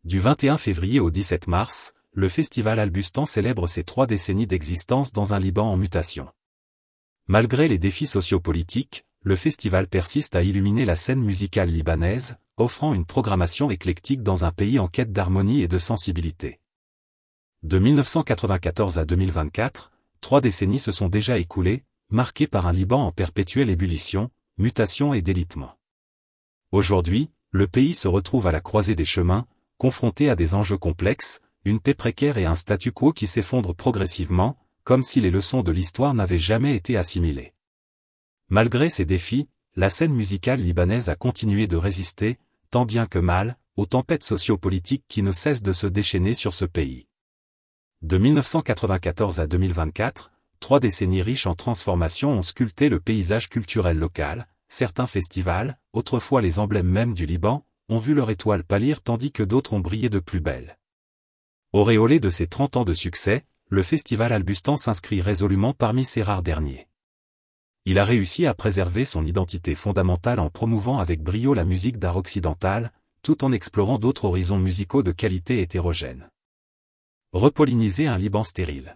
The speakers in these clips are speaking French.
Du 21 février au 17 mars, le festival Albustan célèbre ses 3 décennies d'existence dans un Liban en mutation. Malgré les défis sociopolitiques, le festival persiste à illuminer la scène musicale libanaise, offrant une programmation éclectique dans un pays en quête d'harmonie et de sensibilité. De 1994 à 2024, 3 décennies se sont déjà écoulées, marquées par un Liban en perpétuelle ébullition, mutation et délitement. Aujourd'hui, le pays se retrouve à la croisée des chemins, confronté à des enjeux complexes, une paix précaire et un statu quo qui s'effondrent progressivement, comme si les leçons de l'histoire n'avaient jamais été assimilées. Malgré ces défis, la scène musicale libanaise a continué de résister, tant bien que mal, aux tempêtes sociopolitiques qui ne cessent de se déchaîner sur ce pays. De 1994 à 2024, 3 décennies riches en transformations ont sculpté le paysage culturel local. Certains festivals, autrefois les emblèmes mêmes du Liban, ont vu leur étoile pâlir tandis que d'autres ont brillé de plus belle. Auréolé de ses 30 ans de succès, le festival Albustan s'inscrit résolument parmi ces rares derniers. Il a réussi à préserver son identité fondamentale en promouvant avec brio la musique d'art occidentale, tout en explorant d'autres horizons musicaux de qualité hétérogène. Repolliniser un Liban stérile.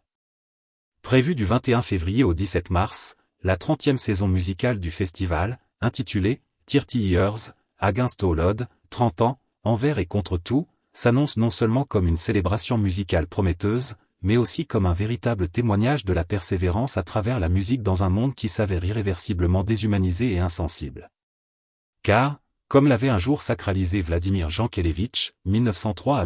Prévu du 21 février au 17 mars, la 30e saison musicale du festival, intitulée « 30 Years, Against All Odds, 30 ans, envers et contre tout », s'annonce non seulement comme une célébration musicale prometteuse, mais aussi comme un véritable témoignage de la persévérance à travers la musique dans un monde qui s'avère irréversiblement déshumanisé et insensible. Car, comme l'avait un jour sacralisé Vladimir Jankélévitch, 1903 à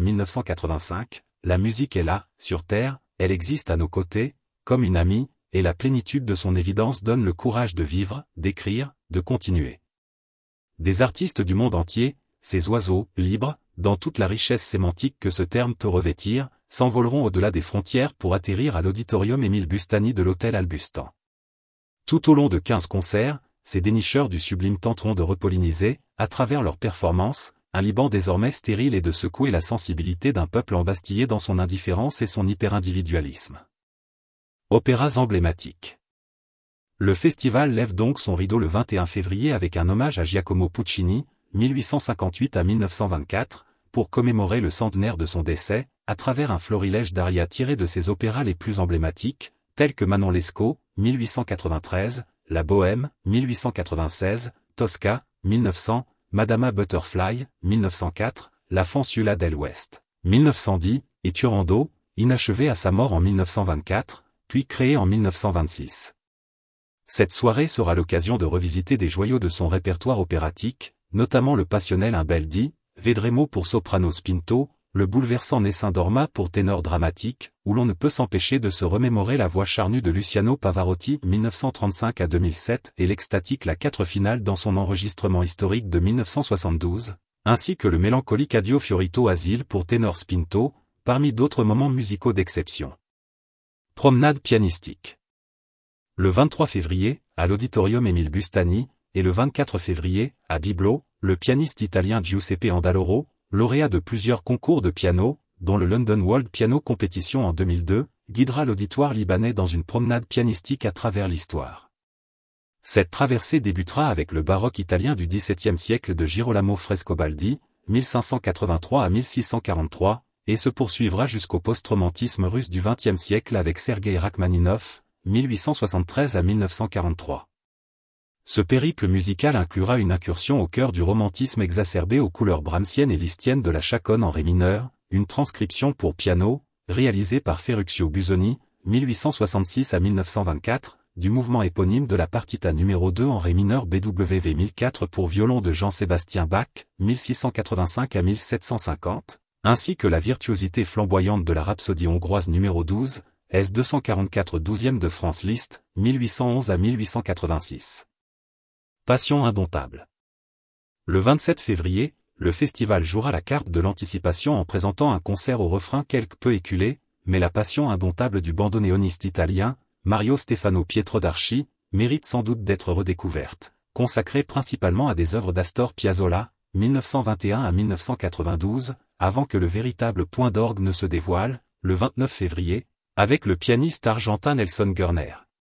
1985, la musique est là, sur Terre, elle existe à nos côtés, comme une amie, et la plénitude de son évidence donne le courage de vivre, d'écrire, de continuer. Des artistes du monde entier, ces oiseaux, libres, dans toute la richesse sémantique que ce terme peut revêtir, s'envoleront au-delà des frontières pour atterrir à l'auditorium Émile Bustani de l'hôtel Albustan. Tout au long de 15 concerts, ces dénicheurs du sublime tenteront de repolliniser, à travers leurs performances, un Liban désormais stérile et de secouer la sensibilité d'un peuple embastillé dans son indifférence et son hyper-individualisme. Opéras emblématiques. Le festival lève donc son rideau le 21 février avec un hommage à Giacomo Puccini, 1858 à 1924, pour commémorer le centenaire de son décès, à travers un florilège d'arias tirés de ses opéras les plus emblématiques, tels que Manon Lescaut, 1893, La Bohème, 1896, Tosca, 1900, Madama Butterfly, 1904, La Fanciulla del West, 1910, et Turandot, inachevé à sa mort en 1924, puis créé en 1926. Cette soirée sera l'occasion de revisiter des joyaux de son répertoire opératique, notamment le passionnel Un bel dì, Vedremo pour soprano spinto, le bouleversant Nessun Dorma pour ténor dramatique, où l'on ne peut s'empêcher de se remémorer la voix charnue de Luciano Pavarotti 1935 à 2007 et l'extatique La 4 finale dans son enregistrement historique de 1972, ainsi que le mélancolique Addio Fiorito Asile pour ténor spinto, parmi d'autres moments musicaux d'exception. Promenade pianistique. Le 23 février, à l'auditorium Émile Bustani, et le 24 février, à Biblo, le pianiste italien Giuseppe Andaloro, lauréat de plusieurs concours de piano, dont le London World Piano Competition en 2002, guidera l'auditoire libanais dans une promenade pianistique à travers l'histoire. Cette traversée débutera avec le baroque italien du XVIIe siècle de Girolamo Frescobaldi, 1583 à 1643, et se poursuivra jusqu'au post-romantisme russe du XXe siècle avec Sergueï Rachmaninov, 1873 à 1943. Ce périple musical inclura une incursion au cœur du romantisme exacerbé aux couleurs brahmsiennes et lisztiennes de la chaconne en ré mineur, une transcription pour piano, réalisée par Ferruccio Busoni, 1866 à 1924, du mouvement éponyme de la partita numéro 2 en ré mineur BWV 1004 pour violon de Jean-Sébastien Bach, 1685 à 1750, ainsi que la virtuosité flamboyante de la rhapsodie hongroise numéro 12, S244 12e de Franz Liszt, 1811 à 1886. Passion indomptable. Le 27 février, le festival jouera la carte de l'anticipation en présentant un concert au refrain quelque peu éculé, mais la passion indomptable du bandoneoniste italien, Mario Stefano Pietro-Darchi, mérite sans doute d'être redécouverte, consacrée principalement à des œuvres d'Astor Piazzolla, 1921 à 1992, avant que le véritable point d'orgue ne se dévoile, le 29 février, avec le pianiste argentin Nelson Gurner.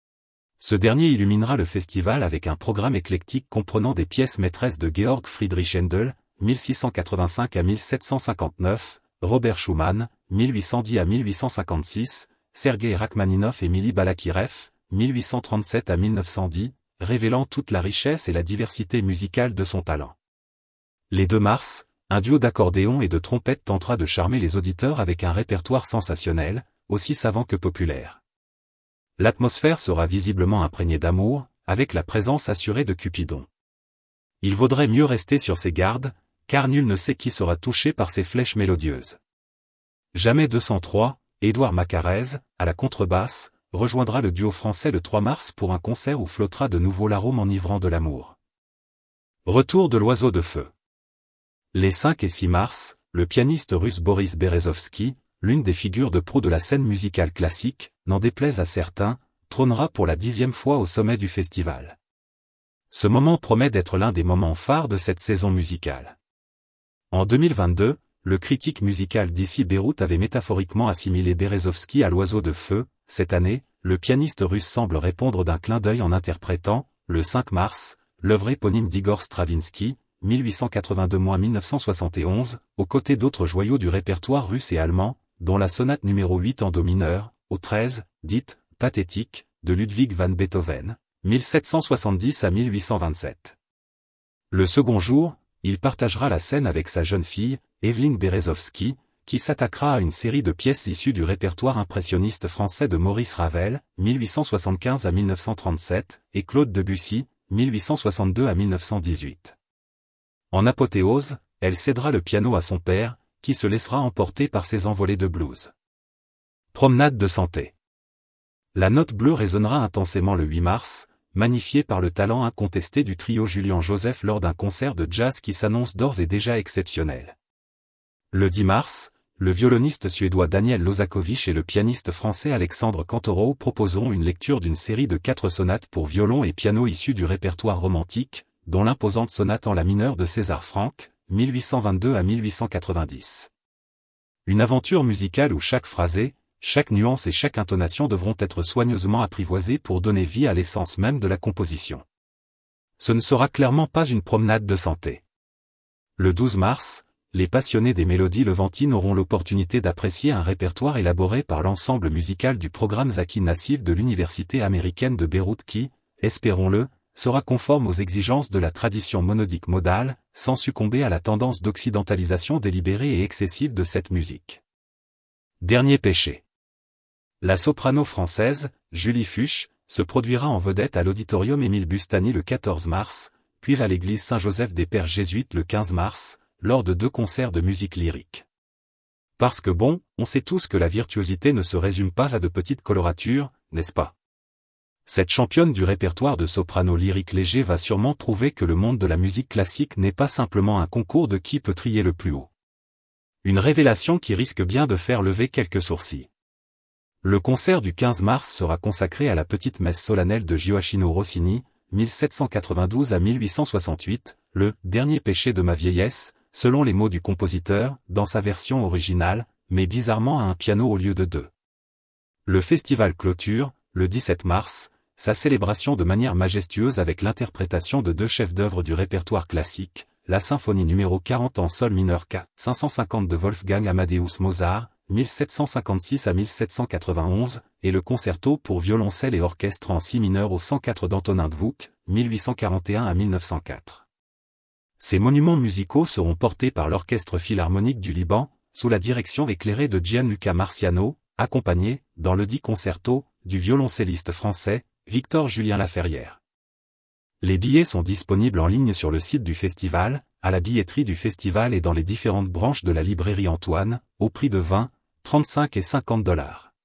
Ce dernier illuminera le festival avec un programme éclectique comprenant des pièces maîtresses de Georg Friedrich Händel, 1685 à 1759, Robert Schumann, 1810 à 1856, Sergei Rachmaninov et Émilie Balakirev, 1837 à 1910, révélant toute la richesse et la diversité musicale de son talent. Les 2 mars, un duo d'accordéon et de trompette tentera de charmer les auditeurs avec un répertoire sensationnel, aussi savant que populaire. L'atmosphère sera visiblement imprégnée d'amour, avec la présence assurée de Cupidon. Il vaudrait mieux rester sur ses gardes, car nul ne sait qui sera touché par ces flèches mélodieuses. Jamais 203, Édouard Macarez, à la contrebasse, rejoindra le duo français le 3 mars pour un concert où flottera de nouveau l'arôme enivrant de l'amour. Retour de l'oiseau de feu. Les 5 et 6 mars, le pianiste russe Boris Berezovsky, l'une des figures de proue de la scène musicale classique, n'en déplaise à certains, trônera pour la 10e fois au sommet du festival. Ce moment promet d'être l'un des moments phares de cette saison musicale. En 2022, le critique musical d'ici Beyrouth avait métaphoriquement assimilé Berezovsky à l'oiseau de feu. Cette année, le pianiste russe semble répondre d'un clin d'œil en interprétant, le 5 mars, l'œuvre éponyme d'Igor Stravinsky, 1882-1971, aux côtés d'autres joyaux du répertoire russe et allemand, dont la sonate numéro 8 en do mineur, au 13, dite « pathétique », de Ludwig van Beethoven, 1770 à 1827. Le second jour, il partagera la scène avec sa jeune fille, Evelyne Berezovsky, qui s'attaquera à une série de pièces issues du répertoire impressionniste français de Maurice Ravel, 1875 à 1937, et Claude Debussy, 1862 à 1918. En apothéose, elle cédera le piano à son père, qui se laissera emporter par ses envolées de blues. Promenade de santé. La note bleue résonnera intensément le 8 mars, magnifiée par le talent incontesté du trio Julian Joseph lors d'un concert de jazz qui s'annonce d'ores et déjà exceptionnel. Le 10 mars, le violoniste suédois Daniel Lozakovich et le pianiste français Alexandre Kantorov proposeront une lecture d'une série de 4 sonates pour violon et piano issues du répertoire romantique, dont l'imposante sonate en la mineure de César Franck, 1822 à 1890. Une aventure musicale où chaque phrasé, chaque nuance et chaque intonation devront être soigneusement apprivoisées pour donner vie à l'essence même de la composition. Ce ne sera clairement pas une promenade de santé. Le 12 mars, les passionnés des mélodies levantines auront l'opportunité d'apprécier un répertoire élaboré par l'ensemble musical du programme Zaki Nassif de l'Université américaine de Beyrouth qui, espérons-le, sera conforme aux exigences de la tradition monodique modale, sans succomber à la tendance d'occidentalisation délibérée et excessive de cette musique. Dernier péché. La soprano française, Julie Fuchs, se produira en vedette à l'auditorium Émile Bustani le 14 mars, puis à l'église Saint-Joseph des Pères Jésuites le 15 mars, lors de 2 concerts de musique lyrique. Parce que bon, on sait tous que la virtuosité ne se résume pas à de petites coloratures, n'est-ce pas? Cette championne du répertoire de soprano lyrique léger va sûrement prouver que le monde de la musique classique n'est pas simplement un concours de qui peut trier le plus haut. Une révélation qui risque bien de faire lever quelques sourcils. Le concert du 15 mars sera consacré à la petite messe solennelle de Gioacchino Rossini, 1792 à 1868, le « dernier péché de ma vieillesse », selon les mots du compositeur, dans sa version originale, mais bizarrement à un piano au lieu de 2. Le festival clôture, le 17 mars, sa célébration de manière majestueuse avec l'interprétation de 2 chefs-d'œuvre du répertoire classique, la symphonie numéro 40 en sol mineur K. 550 de Wolfgang Amadeus Mozart, 1756 à 1791, et le concerto pour violoncelle et orchestre en si mineur au 104 d'Antonin Dvouk, 1841 à 1904. Ces monuments musicaux seront portés par l'Orchestre Philharmonique du Liban, sous la direction éclairée de Gianluca Marciano, accompagné, dans le dit concerto, du violoncelliste français, Victor-Julien Laferrière. Les billets sont disponibles en ligne sur le site du festival, à la billetterie du festival et dans les différentes branches de la librairie Antoine, au prix de 20, 35 et 50 $.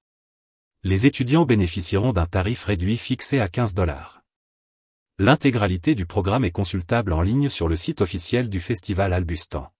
Les étudiants bénéficieront d'un tarif réduit fixé à 15 $. L'intégralité du programme est consultable en ligne sur le site officiel du Festival Albustan.